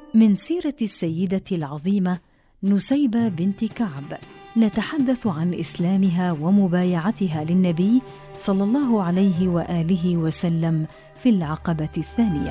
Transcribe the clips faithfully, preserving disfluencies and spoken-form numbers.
من سيرة السيدة العظيمة نسيبة بنت كعب نتحدث عن إسلامها ومبايعتها للنبي صلى الله عليه وآله وسلم في العقبة الثانية.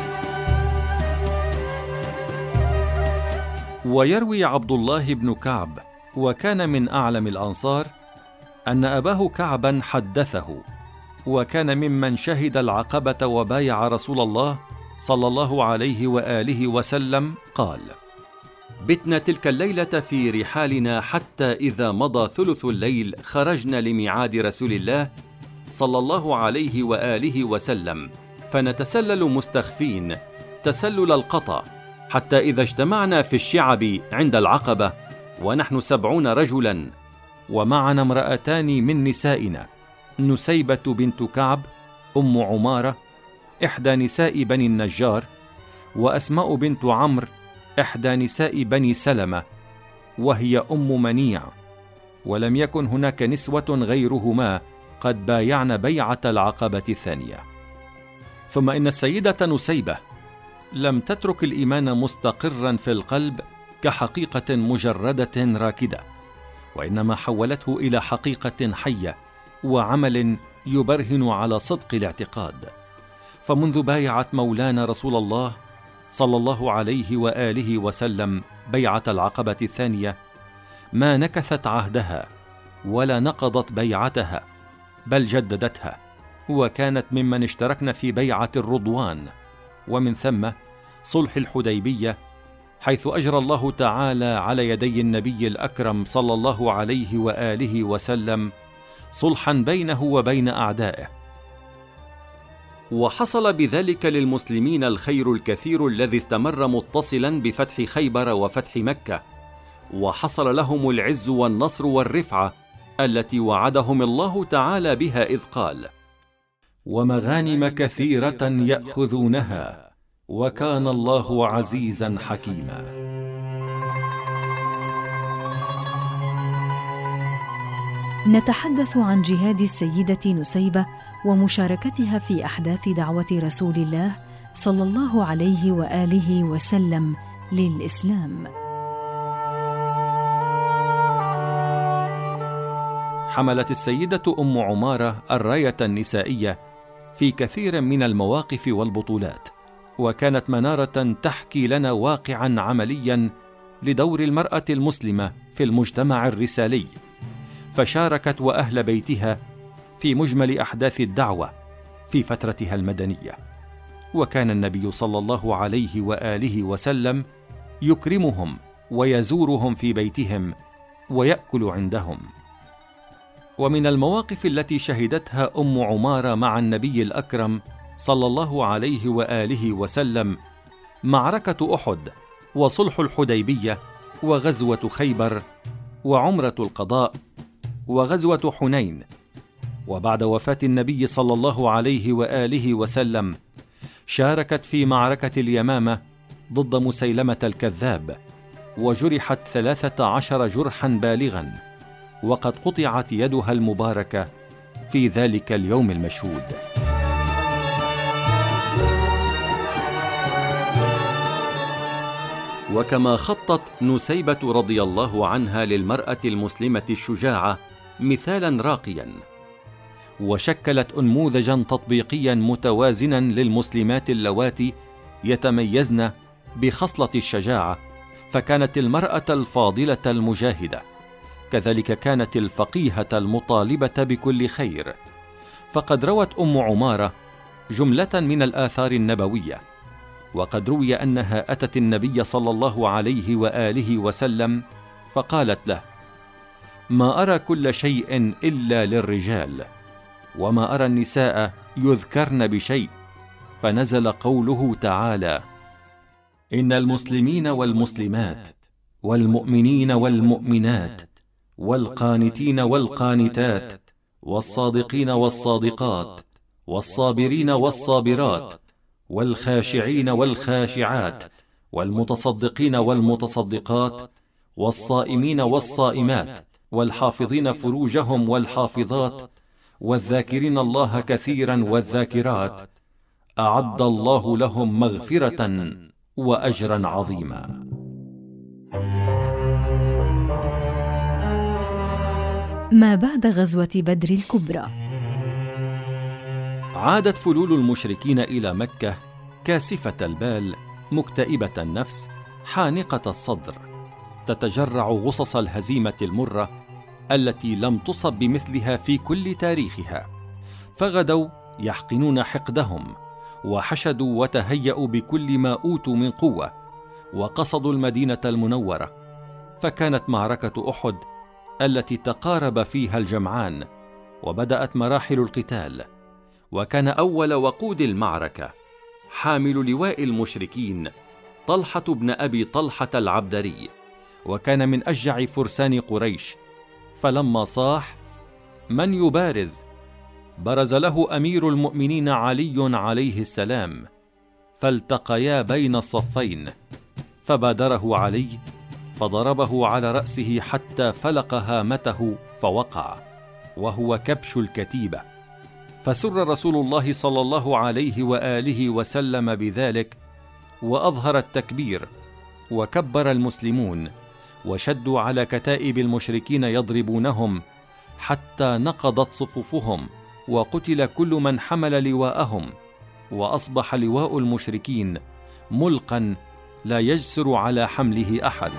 ويروي عبد الله بن كعب، وكان من أعلم الأنصار، أن أباه كعبا حدثه، وكان ممن شهد العقبة وبايع رسول الله صلى الله عليه وآله وسلم، قال: بتنا تلك الليلة في رحالنا حتى إذا مضى ثلث الليل خرجنا لميعاد رسول الله صلى الله عليه وآله وسلم، فنتسلل مستخفين تسلل القطا، حتى إذا اجتمعنا في الشعب عند العقبة ونحن سبعون رجلا، ومعنا امرأتان من نسائنا، نسيبة بنت كعب أم عمارة إحدى نساء بني النجار، وأسماء بنت عمرو إحدى نساء بني سلمة وهي أم منيع، ولم يكن هناك نسوة غيرهما قد بايعن بيعة العقبة الثانية. ثم إن السيدة نسيبة لم تترك الإيمان مستقرا في القلب كحقيقة مجردة راكدة، وإنما حولته إلى حقيقة حية وعمل يبرهن على صدق الاعتقاد. فمنذ بايعت مولانا رسول الله صلى الله عليه وآله وسلم بيعة العقبة الثانية ما نكثت عهدها ولا نقضت بيعتها، بل جددتها، وكانت ممن اشتركن في بيعة الرضوان، ومن ثم صلح الحديبية، حيث أجرى الله تعالى على يدي النبي الأكرم صلى الله عليه وآله وسلم صلحا بينه وبين أعدائه. وحصل بذلك للمسلمين الخير الكثير الذي استمر متصلا بفتح خيبر وفتح مكة، وحصل لهم العز والنصر والرفعة التي وعدهم الله تعالى بها، إذ قال: ومغانم كثيرة يأخذونها وكان الله عزيزا حكيما. نتحدث عن جهاد السيدة نسيبة ومشاركتها في أحداث دعوة رسول الله صلى الله عليه وآله وسلم للإسلام. حملت السيدة أم عمارة الراية النسائية في كثير من المواقف والبطولات، وكانت منارة تحكي لنا واقعا عمليا لدور المرأة المسلمة في المجتمع الرسالي، فشاركت وأهل بيتها في مجمل أحداث الدعوة في فترتها المدنية، وكان النبي صلى الله عليه وآله وسلم يكرمهم ويزورهم في بيتهم ويأكل عندهم. ومن المواقف التي شهدتها أم عمارة مع النبي الأكرم صلى الله عليه وآله وسلم معركة أحد وصلح الحديبية وغزوة خيبر وعمرة القضاء وغزوة حنين. وبعد وفاة النبي صلى الله عليه وآله وسلم شاركت في معركة اليمامة ضد مسيلمة الكذاب، وجرحت ثلاثة عشر جرحا بالغا، وقد قطعت يدها المباركة في ذلك اليوم المشهود. وكما خطت نسيبة رضي الله عنها للمرأة المسلمة الشجاعة مثالا راقيا، وشكلت أنموذجا تطبيقيا متوازنا للمسلمات اللواتي يتميزن بخصلة الشجاعة، فكانت المرأة الفاضلة المجاهدة، كذلك كانت الفقيهة المطالبة بكل خير. فقد روت أم عمارة جملة من الآثار النبوية، وقد روي أنها أتت النبي صلى الله عليه وآله وسلم فقالت له: ما أرى كل شيء إلا للرجال، وما أرى النساء يذكرن بشيء، فنزل قوله تعالى: إن المسلمين والمسلمات والمؤمنين والمؤمنات والقانتين والقانتات والصادقين والصادقات والصابرين والصابرات والخاشعين والخاشعات والمتصدقين والمتصدقات والصائمين والصائمات والحافظين فروجهم والحافظات والذاكرين الله كثيرا والذاكرات أعد الله لهم مغفرة وأجرا عظيما. ما بعد غزوة بدر الكبرى. عادت فلول المشركين إلى مكة كاسفة البال، مكتئبة النفس، حانقة الصدر، تتجرع غصص الهزيمة المرة التي لم تصب بمثلها في كل تاريخها. فغدوا يحقنون حقدهم، وحشدوا وتهيأوا بكل ما أوتوا من قوة، وقصدوا المدينة المنورة. فكانت معركة أحد التي تقارب فيها الجمعان، وبدأت مراحل القتال. وكان أول وقود المعركة حامل لواء المشركين طلحة بن أبي طلحة العبدري، وكان من أشجع فرسان قريش. فلما صاح من يبارز، برز له أمير المؤمنين علي عليه السلام، فالتقيا بين الصفين، فبادره علي فضربه على رأسه حتى فلق هامته فوقع، وهو كبش الكتيبة. فسر رسول الله صلى الله عليه وآله وسلم بذلك، وأظهر التكبير، وكبر المسلمون، وشدوا على كتائب المشركين يضربونهم حتى نقضت صفوفهم، وقتل كل من حمل لواءهم، وأصبح لواء المشركين ملقا لا يجسر على حمله أحد.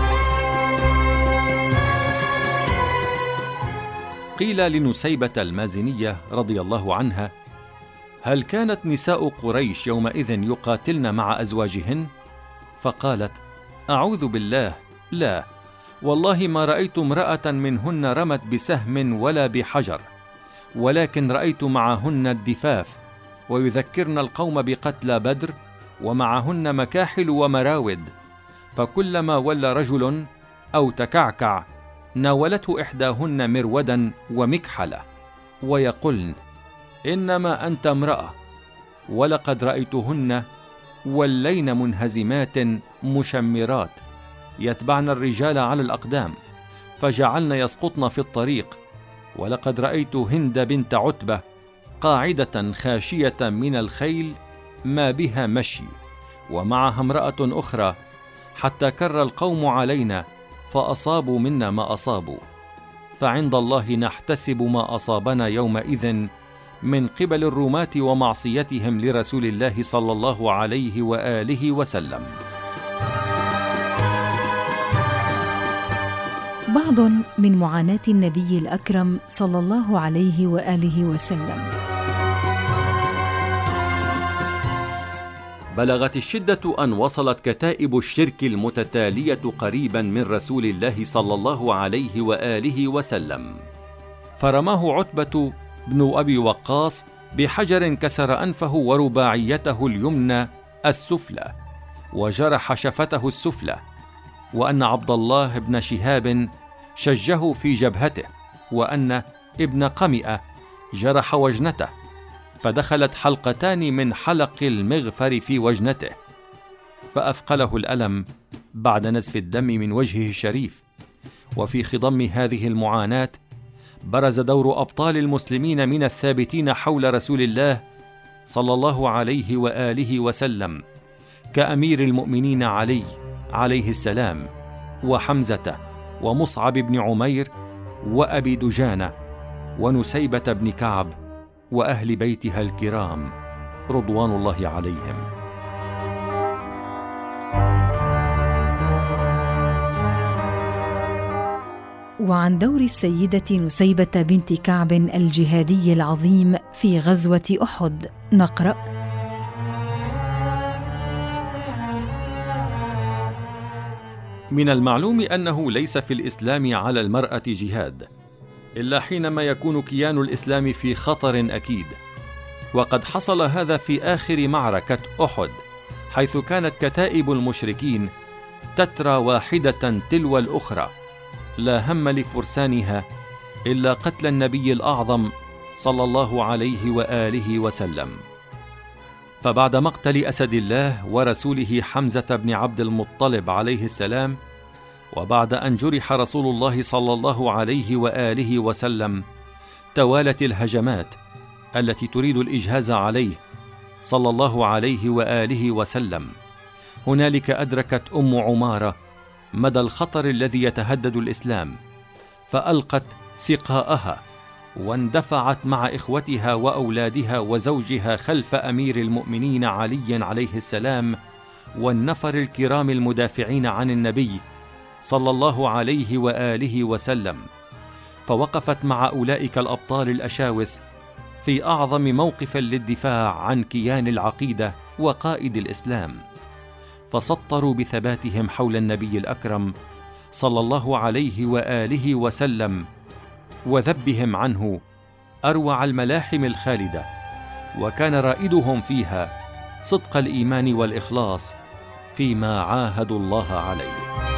قيل لنسيبة المازنية رضي الله عنها: هل كانت نساء قريش يومئذ يقاتلن مع أزواجهن؟ فقالت: أعوذ بالله، لا والله ما رأيت امرأة منهن رمت بسهم ولا بحجر، ولكن رأيت معهن الدفاف، ويذكرن القوم بقتلى بدر، ومعهن مكاحل ومراود، فكلما ولى رجل أو تكعكع ناولته إحداهن مرودا ومكحلة، ويقولن: إنما أنت امرأة. ولقد رأيتهن ولين منهزمات مشمرات يتبعن الرجال على الأقدام، فجعلن يسقطن في الطريق. ولقد رأيت هند بنت عتبة قاعدة خاشية من الخيل ما بها مشي، ومعها امرأة أخرى، حتى كر القوم علينا فأصابوا منا ما أصابوا، فعند الله نحتسب ما أصابنا يومئذ من قبل الرماة ومعصيتهم لرسول الله صلى الله عليه وآله وسلم. بعض من معاناة النبي الأكرم صلى الله عليه وآله وسلم. بلغت الشدة أن وصلت كتائب الشرك المتتالية قريبا من رسول الله صلى الله عليه وآله وسلم، فرماه عتبة بن أبي وقاص بحجر كسر أنفه ورباعيته اليمنى السفلى، وجرح شفته السفلى، وأن عبد الله بن شهاب شجه في جبهته، وأن ابن قمئة جرح وجنته، فدخلت حلقتان من حلق المغفر في وجنته، فأثقله الألم بعد نزف الدم من وجهه الشريف. وفي خضم هذه المعاناة برز دور أبطال المسلمين من الثابتين حول رسول الله صلى الله عليه وآله وسلم، كأمير المؤمنين علي عليه السلام، وحمزة، ومصعب بن عمير، وأبي دجانة، ونسيبة بن كعب، وأهل بيتها الكرام رضوان الله عليهم. وعن دور السيدة نسيبة بنت كعب الجهادي العظيم في غزوة أحد نقرأ: من المعلوم أنه ليس في الإسلام على المرأة جهاد إلا حينما يكون كيان الإسلام في خطر أكيد، وقد حصل هذا في آخر معركة أحد، حيث كانت كتائب المشركين تترى واحدة تلو الأخرى، لا هم لفرسانها إلا قتل النبي الأعظم صلى الله عليه وآله وسلم. فبعد مقتل أسد الله ورسوله حمزة بن عبد المطلب عليه السلام، وبعد أن جرح رسول الله صلى الله عليه وآله وسلم، توالت الهجمات التي تريد الإجهاز عليه صلى الله عليه وآله وسلم، هنالك أدركت أم عمارة مدى الخطر الذي يتهدد الإسلام، فألقت سقاءها واندفعت مع إخوتها وأولادها وزوجها خلف أمير المؤمنين علي عليه السلام والنفر الكرام المدافعين عن النبي صلى الله عليه وآله وسلم، فوقفت مع أولئك الأبطال الأشاوس في أعظم موقف للدفاع عن كيان العقيدة وقائد الإسلام، فسطروا بثباتهم حول النبي الأكرم صلى الله عليه وآله وسلم وذبهم عنه أروع الملاحم الخالدة، وكان رائدهم فيها صدق الإيمان والإخلاص فيما عاهدوا الله عليه.